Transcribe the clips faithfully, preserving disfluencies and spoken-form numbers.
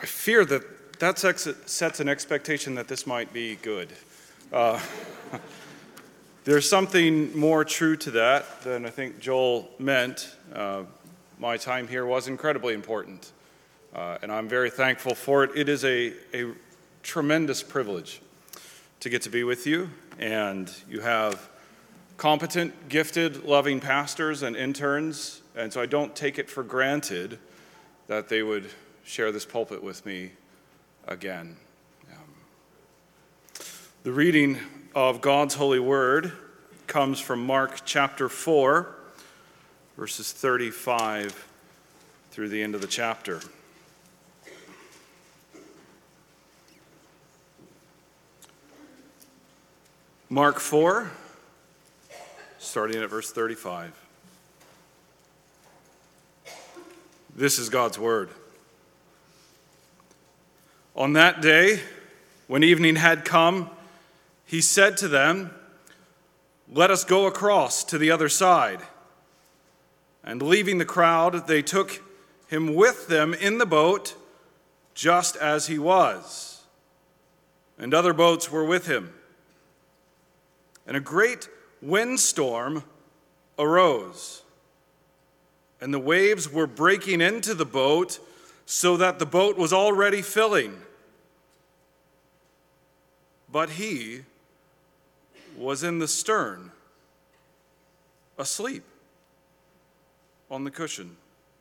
I fear that that sets an expectation that this might be good. Uh, there's something more true to that than I think Joel meant. Uh, my time here was incredibly important, uh, and I'm very thankful for it. It is a, a tremendous privilege to get to be with you, and you have competent, gifted, loving pastors and interns, and so I don't take it for granted that they would share this pulpit with me again. Um, the reading of God's holy word comes from Mark chapter four, verses thirty-five through the end of the chapter. Mark four, starting at verse thirty-five. This is God's word. On that day, when evening had come, he said to them, "Let us go across to the other side." And leaving the crowd, they took him with them in the boat, just as he was. And other boats were with him. And a great windstorm arose, and the waves were breaking into the boat, so that the boat was already filling. But he was in the stern, asleep on the cushion.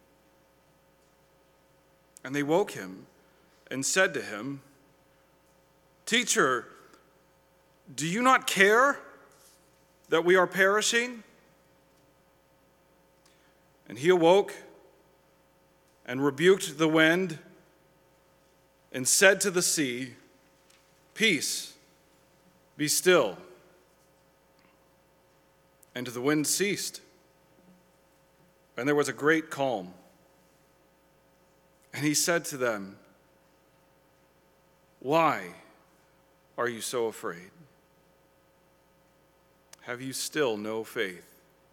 And they woke him and said to him, "Teacher, do you not care that we are perishing?" And he awoke and rebuked the wind and said to the sea, "Peace, be still." And the wind ceased, and there was a great calm. And he said to them, "Why are you so afraid? Have you still no faith?"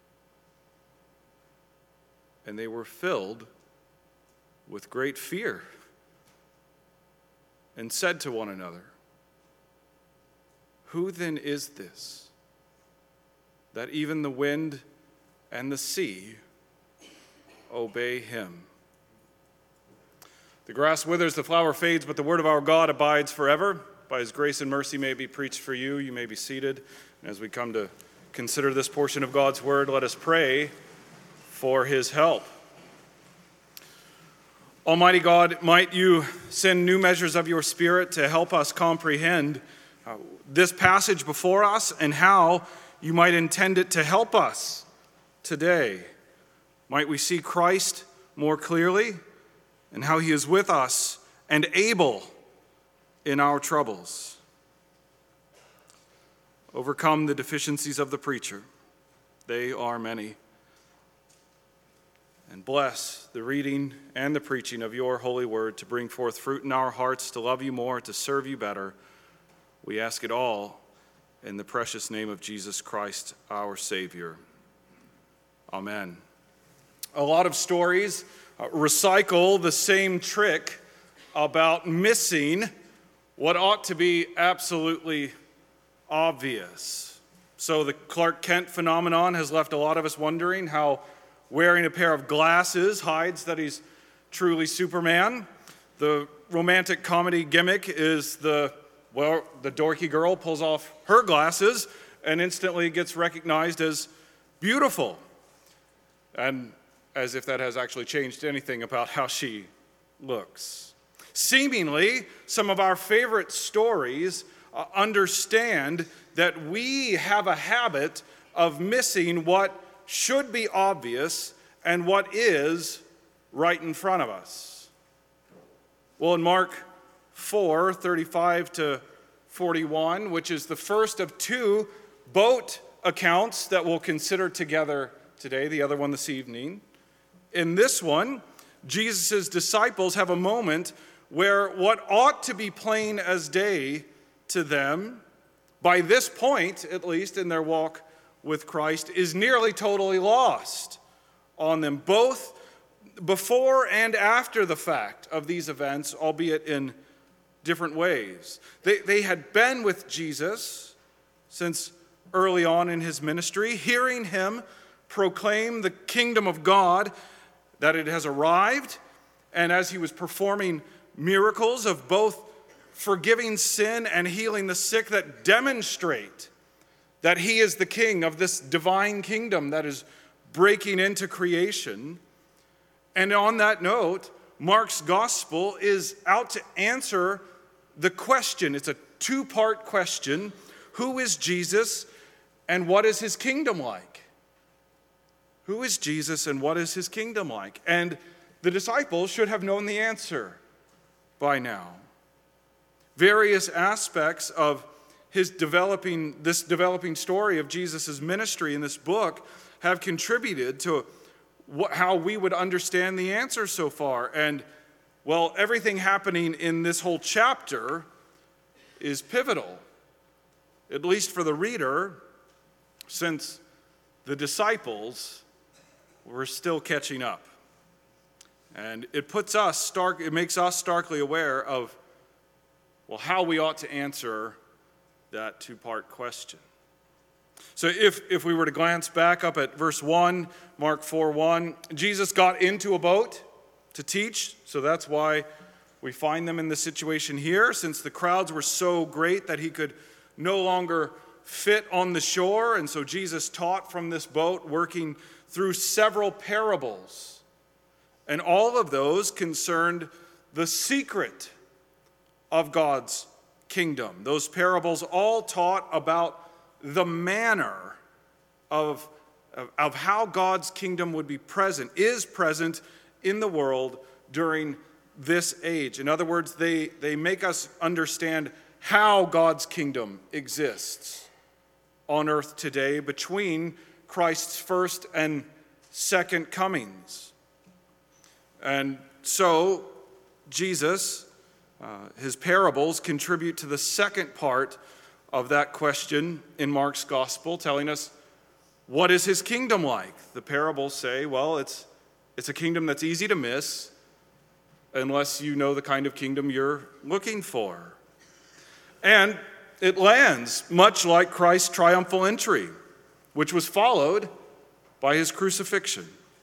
And they were filled with great fear and said to one another, "Who then is this, that even the wind and the sea obey him?" The grass withers, the flower fades, but the word of our God abides forever. By his grace and mercy may it be preached for you. You may be seated. And as we come to consider this portion of God's word, let us pray for his help. Almighty God, might you send new measures of your Spirit to help us comprehend uh, this passage before us and how you might intend it to help us today. Might we see Christ more clearly and how he is with us and able in our troubles. Overcome the deficiencies of the preacher. They are many. And bless the reading and the preaching of your holy word to bring forth fruit in our hearts, to love you more, to serve you better. We ask it all in the precious name of Jesus Christ, our Savior. Amen. A lot of stories uh, recycle the same trick about missing what ought to be absolutely obvious. So the Clark Kent phenomenon has left a lot of us wondering how wearing a pair of glasses hides that he's truly Superman. The romantic comedy gimmick is the, well, the dorky girl pulls off her glasses and instantly gets recognized as beautiful. And as if that has actually changed anything about how she looks. Seemingly, some of our favorite stories uh, understand that we have a habit of missing what should be obvious and what is right in front of us. Well, in Mark four, thirty-five to forty-one, which is the first of two boat accounts that we'll consider together today, the other one this evening. In this one, Jesus' disciples have a moment where what ought to be plain as day to them, by this point, at least in their walk with Christ, is nearly totally lost on them. Both before and after the fact of these events, albeit in different ways. They, they had been with Jesus since early on in his ministry, hearing him proclaim the kingdom of God, that it has arrived, and as he was performing miracles of both forgiving sin and healing the sick that demonstrate that he is the king of this divine kingdom that is breaking into creation. And on that note, Mark's gospel is out to answer the question. It's a two-part question. Who is Jesus and what is his kingdom like? Who is Jesus and what is his kingdom like? And the disciples should have known the answer by now. Various aspects of his developing, this developing story of Jesus' ministry in this book have contributed to what, how we would understand the answer so far. And, well, everything happening in this whole chapter is pivotal, at least for the reader, since the disciples were still catching up. And it puts us stark, it makes us starkly aware of, well, how we ought to answer that two-part question. So if, if we were to glance back up at verse one, Mark four one, Jesus got into a boat to teach, so that's why we find them in the situation here, since the crowds were so great that he could no longer fit on the shore, and so Jesus taught from this boat, working through several parables. And all of those concerned the secret of God's kingdom. Those parables all taught about the manner of, of, of how God's kingdom would be present, is present in the world during this age. In other words, they, they make us understand how God's kingdom exists on earth today between Christ's first and second comings. And so, Jesus, uh, his parables contribute to the second part of that question in Mark's gospel, telling us, what is his kingdom like? The parables say, well, it's, it's a kingdom that's easy to miss unless you know the kind of kingdom you're looking for. And it lands much like Christ's triumphal entry, which was followed by his crucifixion.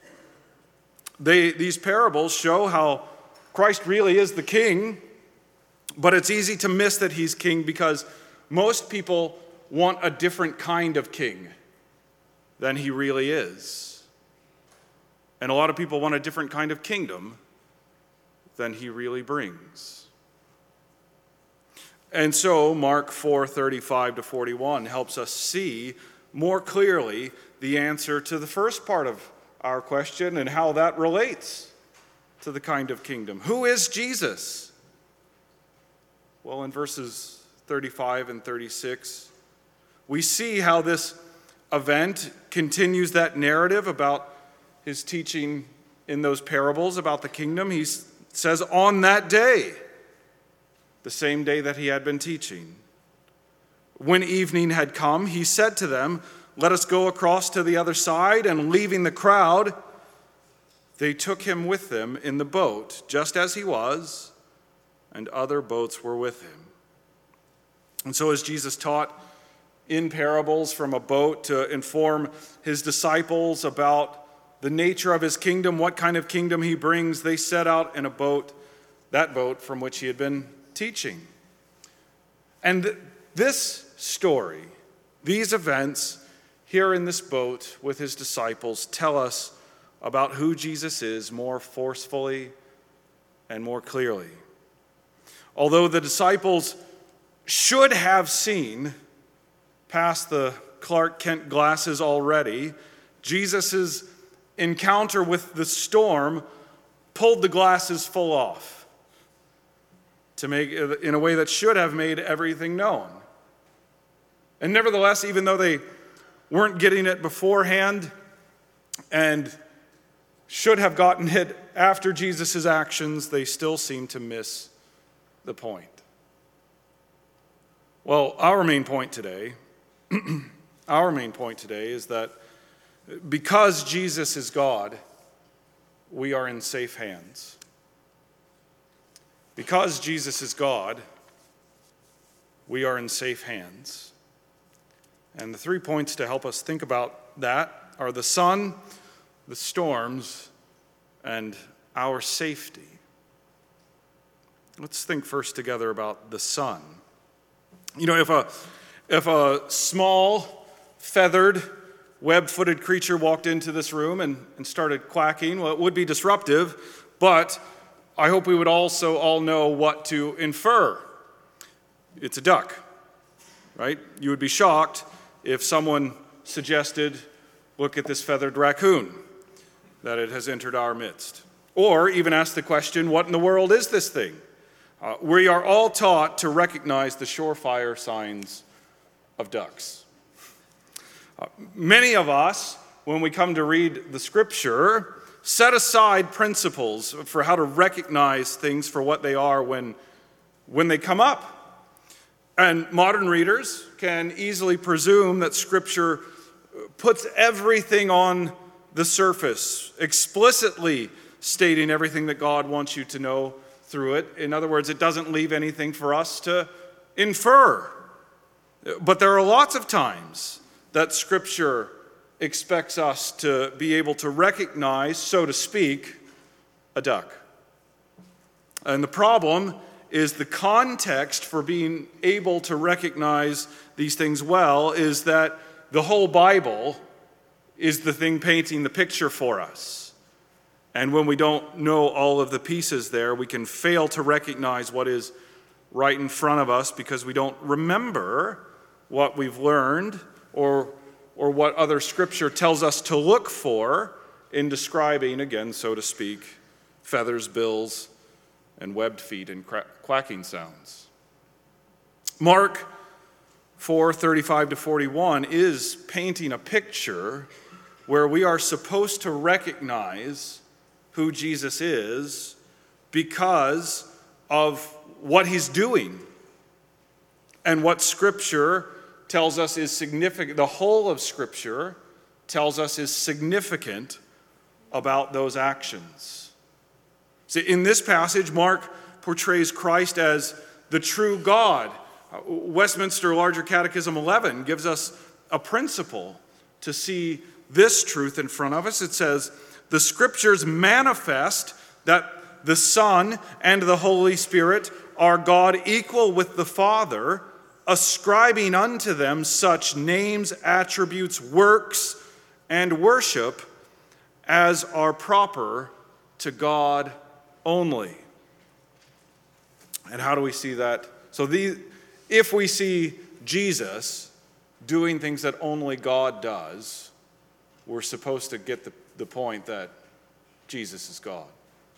They, these parables show how Christ really is the king, but it's easy to miss that he's king because most people want a different kind of king than he really is. And a lot of people want a different kind of kingdom than he really brings. And so Mark four thirty-five to forty-one helps us see more clearly the answer to the first part of our question and how that relates to the kind of kingdom. Who is Jesus? Well, in verses thirty-five and thirty-six, we see how this event continues that narrative about his teaching in those parables about the kingdom. He says, on that day, the same day that he had been teaching, when evening had come, he said to them, let us go across to the other side. And leaving the crowd, they took him with them in the boat, just as he was, and other boats were with him. And so as Jesus taught in parables from a boat to inform his disciples about the nature of his kingdom, what kind of kingdom he brings, they set out in a boat, that boat from which he had been teaching. And th- this story, these events here in this boat with his disciples tell us about who Jesus is more forcefully and more clearly. Although the disciples should have seen past the Clark Kent glasses already, Jesus' encounter with the storm pulled the glasses full off to make in a way that should have made everything known. And nevertheless, even though they weren't getting it beforehand and should have gotten it after Jesus' actions, they still seem to miss the point. Well, our main point today, our main point today is that because Jesus is God, we are in safe hands. Because Jesus is God, we are in safe hands. And the three points to help us think about that are the sun, the storms, and our safety. Let's think first together about the sun. You know, if a if a small, feathered, web-footed creature walked into this room and, and started quacking, well, it would be disruptive, but I hope we would also all know what to infer. It's a duck, right? You would be shocked if someone suggested, look at this feathered raccoon, that it has entered our midst. Or even ask the question, what in the world is this thing? Uh, we are all taught to recognize the surefire signs of ducks. Uh, many of us, when we come to read the scripture, set aside principles for how to recognize things for what they are when, when they come up. And modern readers can easily presume that scripture puts everything on the surface, explicitly stating everything that God wants you to know through it. In other words, it doesn't leave anything for us to infer. But there are lots of times that Scripture expects us to be able to recognize, so to speak, a duck. And the problem is the context for being able to recognize these things well is that the whole Bible is the thing painting the picture for us. And when we don't know all of the pieces there, we can fail to recognize what is right in front of us because we don't remember what we've learned or, or what other scripture tells us to look for in describing, again, so to speak, feathers, bills, and webbed feet and quacking sounds. Mark four, thirty-five to forty-one is painting a picture where we are supposed to recognize who Jesus is because of what he's doing and what Scripture tells us is significant. The whole of Scripture tells us is significant about those actions. See, in this passage, Mark portrays Christ as the true God. Westminster Larger Catechism eleven gives us a principle to see this truth in front of us. It says, the Scriptures manifest that the Son and the Holy Spirit are God equal with the Father, ascribing unto them such names, attributes, works, and worship as are proper to God only. And how do we see that? So the, if we see Jesus doing things that only God does, we're supposed to get the, the point that Jesus is God.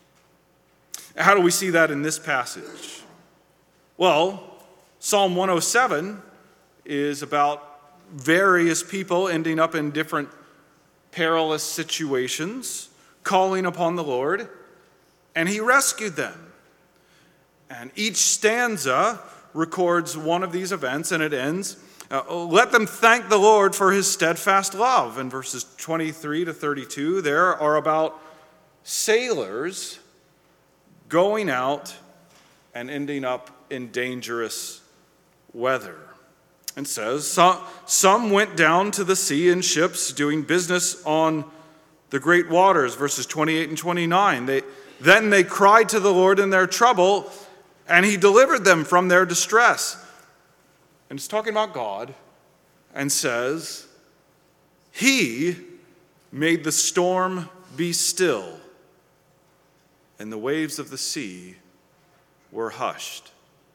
How do we see that in this passage? Well, Psalm one oh seven is about various people ending up in different perilous situations, calling upon the Lord, and he rescued them. And each stanza records one of these events, and it ends, uh, let them thank the Lord for his steadfast love. And verses twenty-three to thirty-two there are about sailors going out and ending up in dangerous weather. And says, some, some went down to the sea in ships doing business on the great waters, verses twenty-eight and twenty-nine. They, then they cried to the Lord in their trouble, and he delivered them from their distress. And it's talking about God, and says, he made the storm be still, and the waves of the sea were hushed.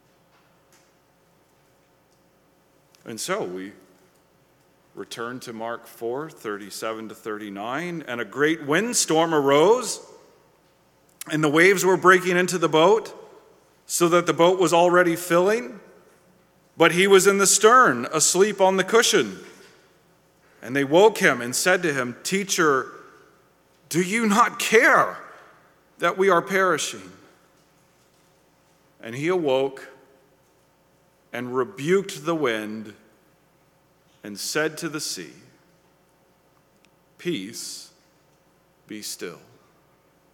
And so we return to Mark four, thirty-seven to thirty-nine, and a great windstorm arose, and the waves were breaking into the boat, so that the boat was already filling, but he was in the stern, asleep on the cushion. And they woke him and said to him, Teacher, do you not care that we are perishing? And he awoke and rebuked the wind and said to the sea, Peace, be still.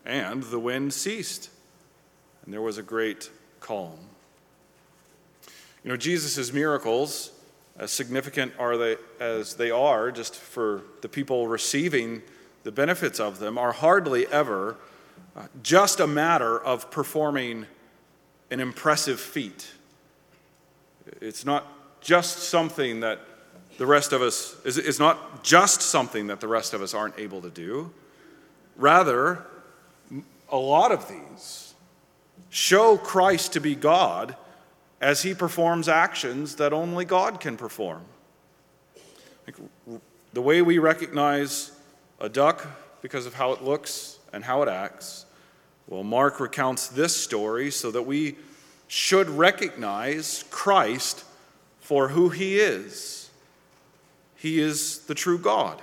And the wind ceased, and there was a great calm. You know, Jesus' miracles, as significant are they as they are just for the people receiving the benefits of them, are hardly ever uh, just a matter of performing an impressive feat. It's not just something that the rest of us, it's not just something that the rest of us aren't able to do. Rather, a lot of these show Christ to be God as he performs actions that only God can perform. Like the way we recognize a duck because of how it looks and how it acts, well, Mark recounts this story so that we should recognize Christ for who he is. He is the true God,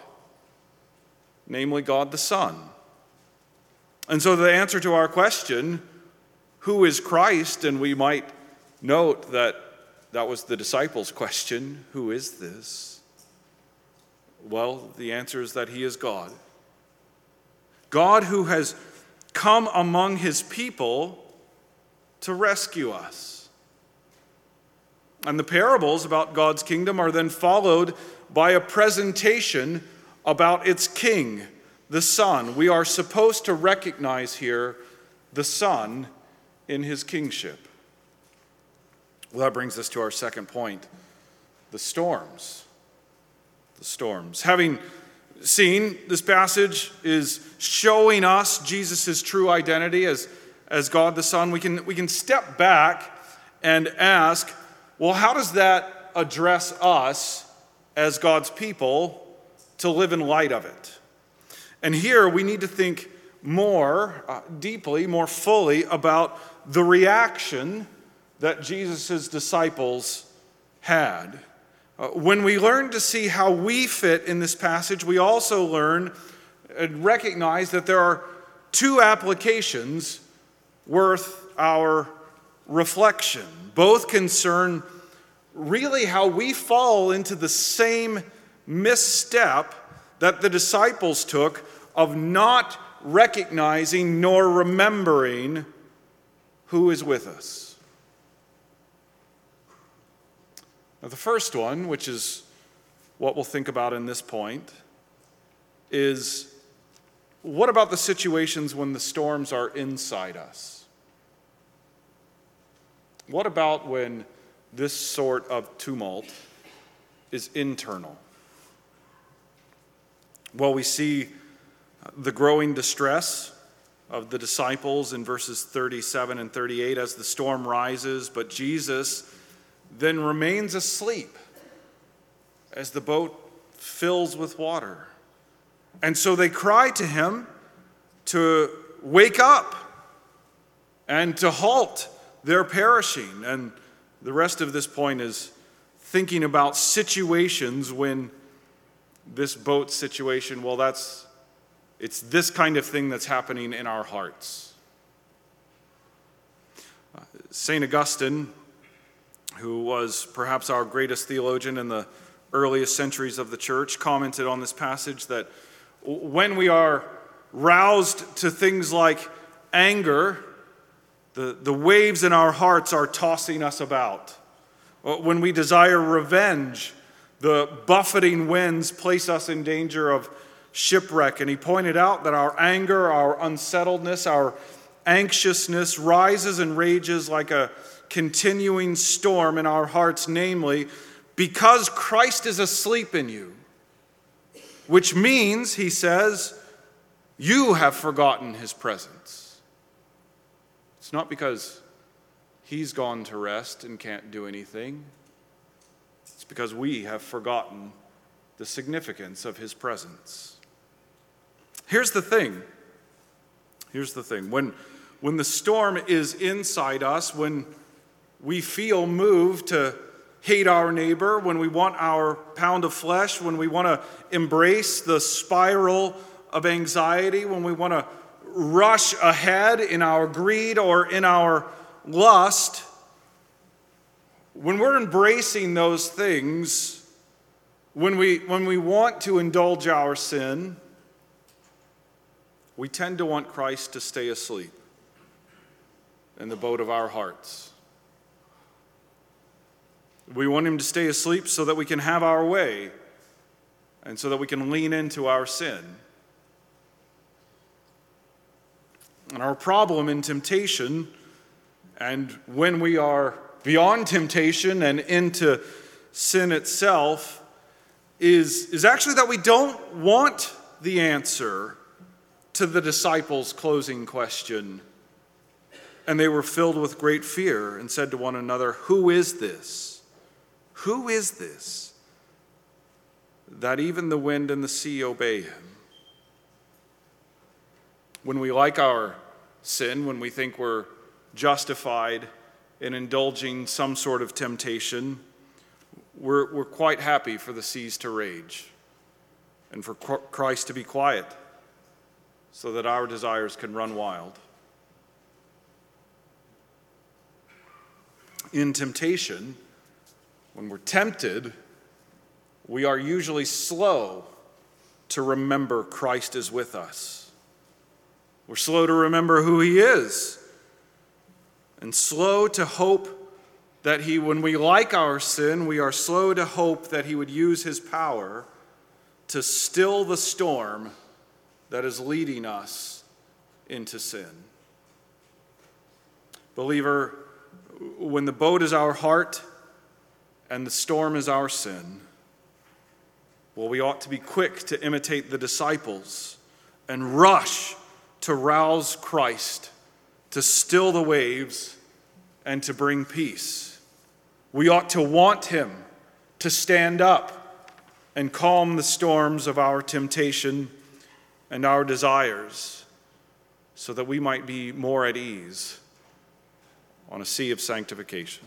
namely God the Son. And so the answer to our question, who is Christ? And we might note that that was the disciples' question, who is this? Well, the answer is that he is God. God who has come among his people to rescue us. And the parables about God's kingdom are then followed by a presentation about its king, the Son. We are supposed to recognize here the Son in his kingship. Well, that brings us to our second point, the storms. The storms. Having seen this passage is showing us Jesus' true identity as, as God the Son, we can, we can step back and ask, well, how does that address us as God's people to live in light of it? And here we need to think more uh, deeply, more fully about the reaction that Jesus' disciples had. Uh, when we learn to see how we fit in this passage, we also learn and recognize that there are two applications worth our reflection. Both concern really how we fall into the same misstep that the disciples took of not recognizing nor remembering who is with us. Now, the first one, which is what we'll think about in this point, is what about the situations when the storms are inside us? What about when this sort of tumult is internal? Well, we see the growing distress of the disciples in verses thirty-seven and thirty-eight as the storm rises, but Jesus then remains asleep as the boat fills with water. And so they cry to him to wake up and to halt their perishing. And the rest of this point is thinking about situations when this boat situation, well, that's, it's this kind of thing that's happening in our hearts. Uh, Saint Augustine, who was perhaps our greatest theologian in the earliest centuries of the church, commented on this passage that when we are roused to things like anger, the, the waves in our hearts are tossing us about. When we desire revenge, the buffeting winds place us in danger of shipwreck. And he pointed out that our anger, our unsettledness, our anxiousness rises and rages like a continuing storm in our hearts, namely, because Christ is asleep in you. Which means, he says, you have forgotten his presence. It's not because he's gone to rest and can't do anything. It's because we have forgotten the significance of his presence. Here's the thing. Here's the thing. When, when the storm is inside us, when we feel moved to hate our neighbor, when we want our pound of flesh, when we want to embrace the spiral of anxiety, when we want to rush ahead in our greed or in our lust, when we're embracing those things, when we, when we want to indulge our sin, we tend to want Christ to stay asleep in the boat of our hearts. We want him to stay asleep so that we can have our way and so that we can lean into our sin. And our problem in temptation, and when we are beyond temptation and into sin itself, is, is actually that we don't want the answer to the disciples' closing question. And they were filled with great fear and said to one another, "Who is this? Who is this, that even the wind and the sea obey him?" When we like our sin, when we think we're justified in indulging some sort of temptation, we're, we're quite happy for the seas to rage and for Christ to be quiet so that our desires can run wild. In temptation, when we're tempted, we are usually slow to remember Christ is with us. We're slow to remember who he is, and slow to hope that he, when we like our sin, we are slow to hope that he would use his power to still the storm that is leading us into sin. Believer, when the boat is our heart and the storm is our sin, well, we ought to be quick to imitate the disciples and rush to rouse Christ, to still the waves, and to bring peace. We ought to want him to stand up and calm the storms of our temptation and our desires so that we might be more at ease on a sea of sanctification.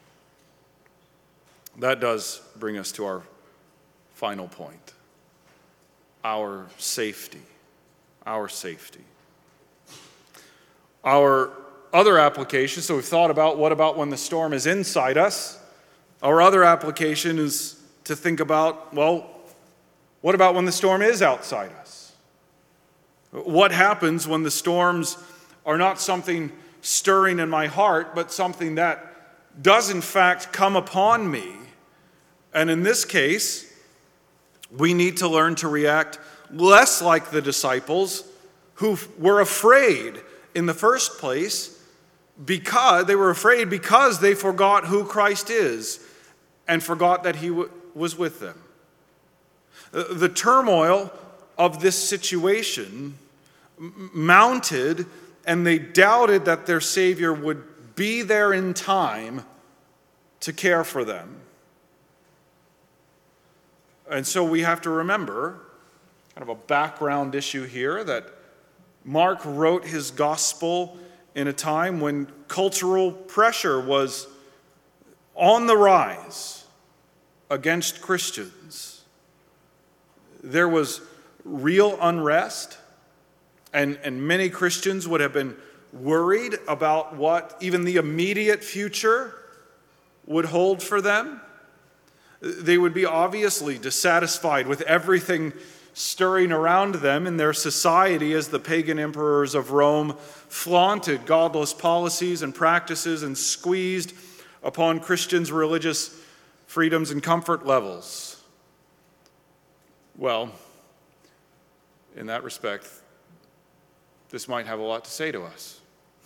That does bring us to our final point. Our safety. Our safety. Our other application, so we've thought about what about when the storm is inside us. Our other application is to think about, well, what about when the storm is outside us? What happens when the storms are not something stirring in my heart, but something that does in fact come upon me? And in this case, we need to learn to react less like the disciples who were afraid in the first place because they were afraid because they forgot who Christ is and forgot that he w- was with them. The turmoil of this situation mounted, and they doubted that their Savior would be there in time to care for them. And so we have to remember, kind of a background issue here, that Mark wrote his gospel in a time when cultural pressure was on the rise against Christians. There was real unrest, and, and many Christians would have been worried about what even the immediate future would hold for them. They would be obviously dissatisfied with everything stirring around them in their society as the pagan emperors of Rome flaunted godless policies and practices and squeezed upon Christians' religious freedoms and comfort levels. Well, in that respect, this might have a lot to say to us.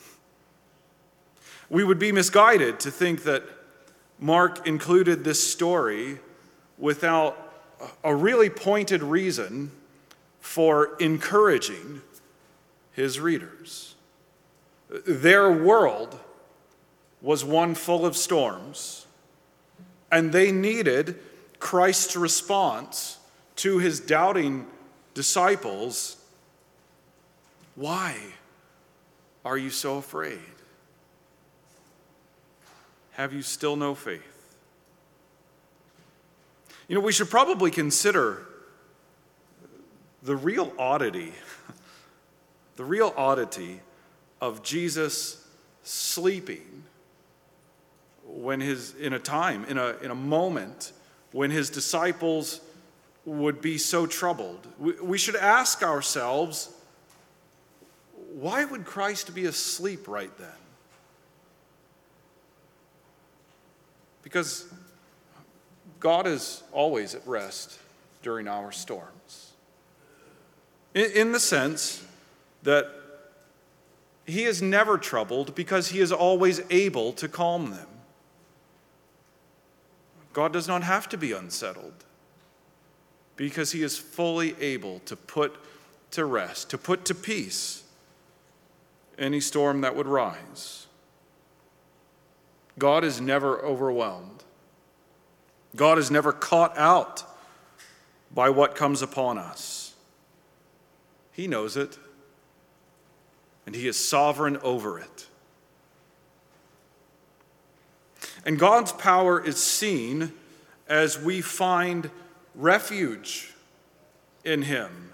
We would be misguided to think that Mark included this story without a really pointed reason for encouraging his readers. Their world was one full of storms, and they needed Christ's response to his doubting disciples. Why are you so afraid? Have you still no faith? You know, we should probably consider the real oddity, the real oddity of Jesus sleeping when his, in a time, in a, in a moment when his disciples would be so troubled. We, we should ask ourselves, why would Christ be asleep right then? Because God is always at rest during our storms. In, in the sense that he is never troubled because he is always able to calm them. God does not have to be unsettled because he is fully able to put to rest, to put to peace any storm that would rise. God is never overwhelmed. God is never caught out by what comes upon us. He knows it, and he is sovereign over it. And God's power is seen as we find refuge in him,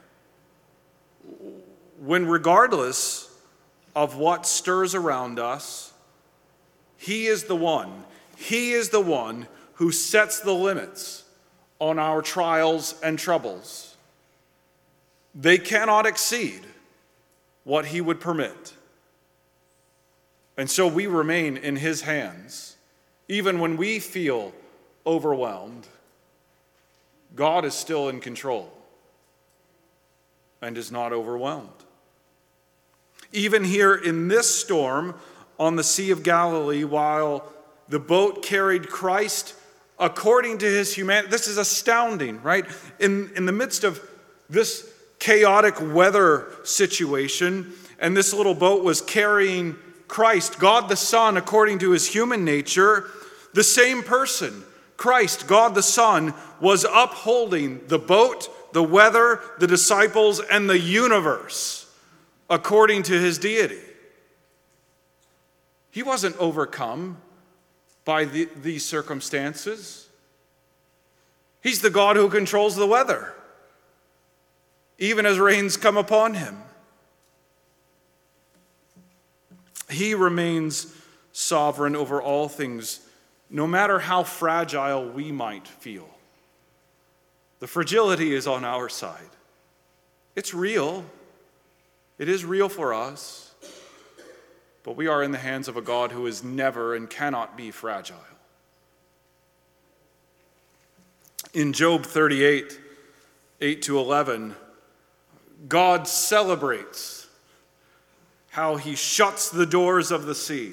when regardless of what stirs around us, he is the one, he is the one who sets the limits on our trials and troubles. They cannot exceed what he would permit. And so we remain in his hands. Even when we feel overwhelmed, God is still in control and is not overwhelmed. Even here in this storm on the Sea of Galilee, while the boat carried Christ according to his humanity, this is astounding, right? In, in the midst of this chaotic weather situation, and this little boat was carrying Christ, God the Son, according to his human nature, the same person, Christ, God the Son, was upholding the boat, the weather, the disciples, and the universe according to his deity. He wasn't overcome by the, these circumstances. He's the God who controls the weather, even as rains come upon him. He remains sovereign over all things, no matter how fragile we might feel. The fragility is on our side. It's real. It is real for us. But we are in the hands of a God who is never and cannot be fragile. In Job thirty-eight, eight to eleven, God celebrates how he shuts the doors of the sea,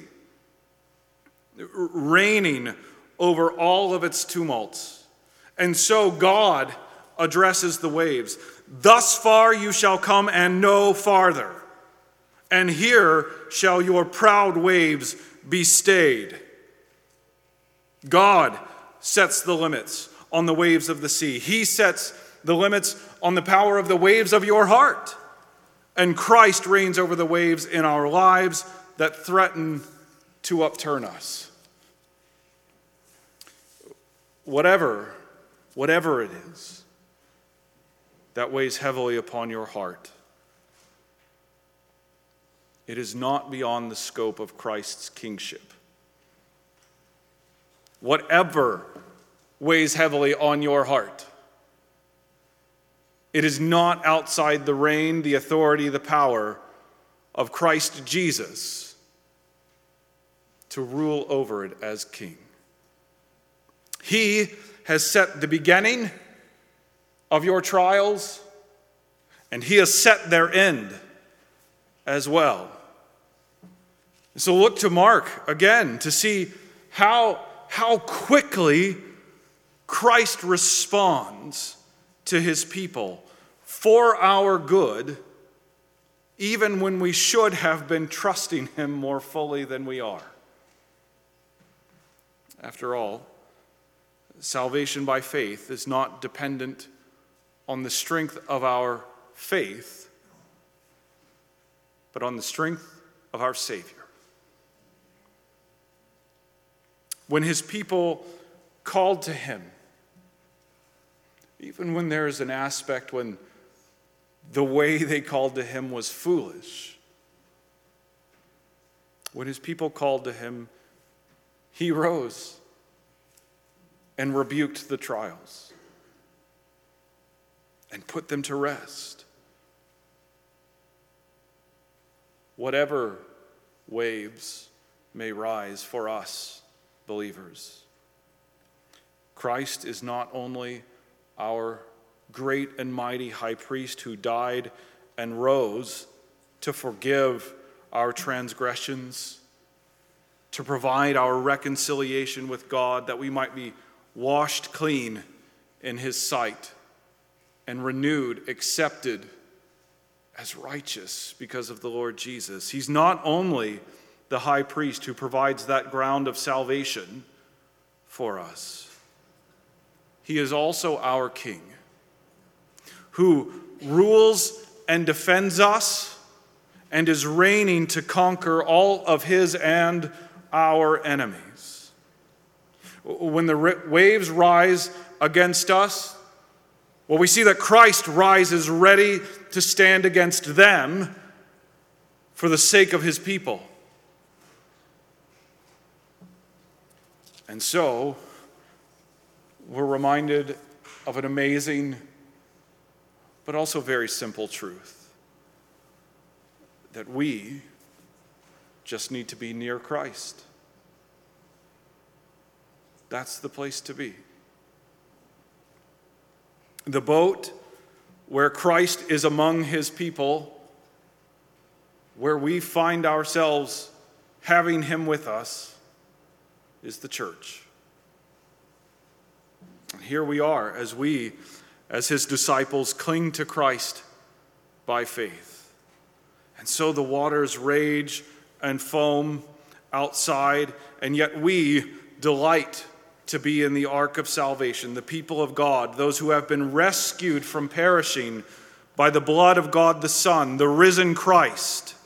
reigning over all of its tumults. And so God addresses the waves. Thus far you shall come and no farther, and here shall your proud waves be stayed. God sets the limits on the waves of the sea. He sets the limits on the power of the waves of your heart. And Christ reigns over the waves in our lives that threaten to upturn us. Whatever, whatever it is that weighs heavily upon your heart, it is not beyond the scope of Christ's kingship. Whatever weighs heavily on your heart, it is not outside the reign, the authority, the power of Christ Jesus to rule over it as king. He has set the beginning of your trials, and he has set their end as well. So look to Mark again to see how, how quickly Christ responds to his people for our good, even when we should have been trusting him more fully than we are. After all, salvation by faith is not dependent on the strength of our faith, but on the strength of our Savior. When his people called to him, even when there is an aspect when the way they called to him was foolish, when his people called to him, he rose and rebuked the trials and put them to rest. whatever waves may rise for us believers. Christ is not only our great and mighty high priest who died and rose to forgive our transgressions, to provide our reconciliation with God, that we might be washed clean in his sight and renewed, accepted as righteous because of the Lord Jesus. He's not only the high priest who provides that ground of salvation for us. He is also our King, who rules and defends us and is reigning to conquer all of his and our enemies. When the waves rise against us, well, we see that Christ rises ready to stand against them for the sake of his people. And so, we're reminded of an amazing, but also very simple truth, that we just need to be near Christ. That's the place to be. The boat where Christ is among his people, where we find ourselves having him with us, is the church. And here we are as we, as his disciples, cling to Christ by faith. And so the waters rage and foam outside, and yet we delight to be in the ark of salvation, the people of God, those who have been rescued from perishing by the blood of God the Son, the risen Christ.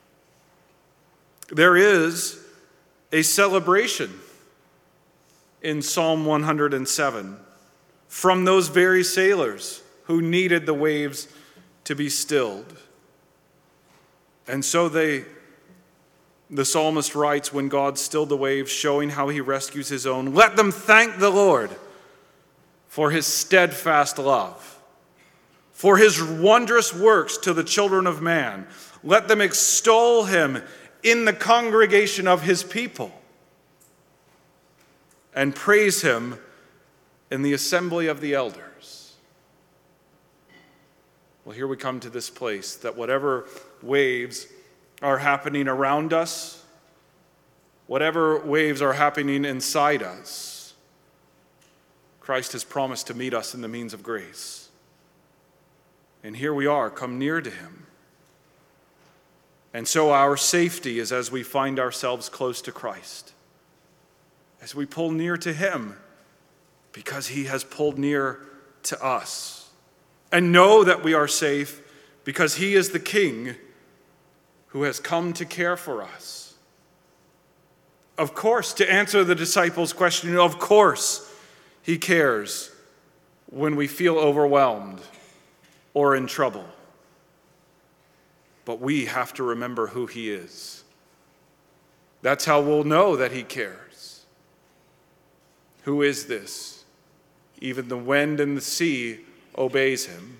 There is a celebration in Psalm one hundred seven from those very sailors who needed the waves to be stilled. And so they, the psalmist writes, when God stilled the waves, showing how he rescues his own, let them thank the Lord for his steadfast love, for his wondrous works to the children of man. Let them extol him in the congregation of his people, and praise him in the assembly of the elders. Well, here we come to this place that whatever waves are happening around us, whatever waves are happening inside us, Christ has promised to meet us in the means of grace. And here we are, come near to him. And so our safety is as we find ourselves close to Christ, as we pull near to him, because he has pulled near to us. And know that we are safe because he is the King who has come to care for us. Of course, to answer the disciples' question, of course he cares when we feel overwhelmed or in trouble. But we have to remember who he is. That's how we'll know that he cares. Who is this? Even the wind and the sea obeys him.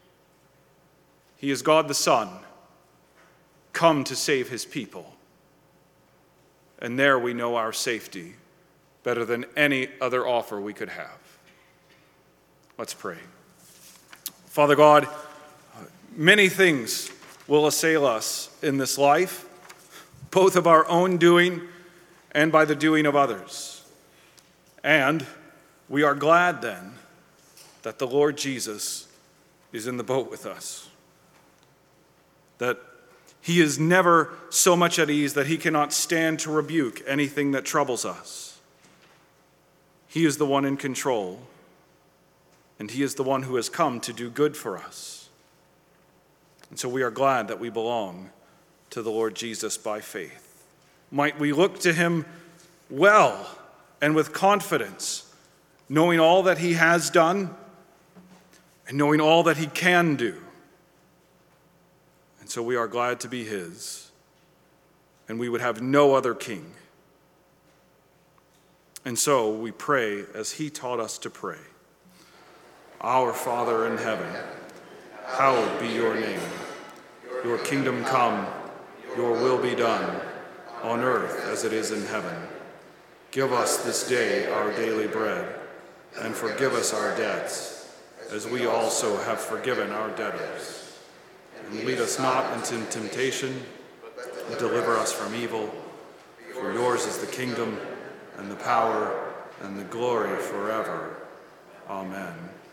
He is God the Son, come to save his people. And there we know our safety better than any other offer we could have. Let's pray. Father God, many things will assail us in this life, both of our own doing and by the doing of others. And we are glad then that the Lord Jesus is in the boat with us, that he is never so much at ease that he cannot stand to rebuke anything that troubles us. He is the one in control, and he is the one who has come to do good for us. And so we are glad that we belong to the Lord Jesus by faith. Might we look to him well and with confidence, knowing all that he has done and knowing all that he can do. And so we are glad to be his, and we would have no other king. And so we pray as he taught us to pray. Our Father in heaven, hallowed be your name. Your kingdom come, your will be done, on earth as it is in heaven. Give us this day our daily bread, and forgive us our debts, as we also have forgiven our debtors. And lead us not into temptation, but deliver us from evil. For yours is the kingdom, and the power, and the glory forever. Amen.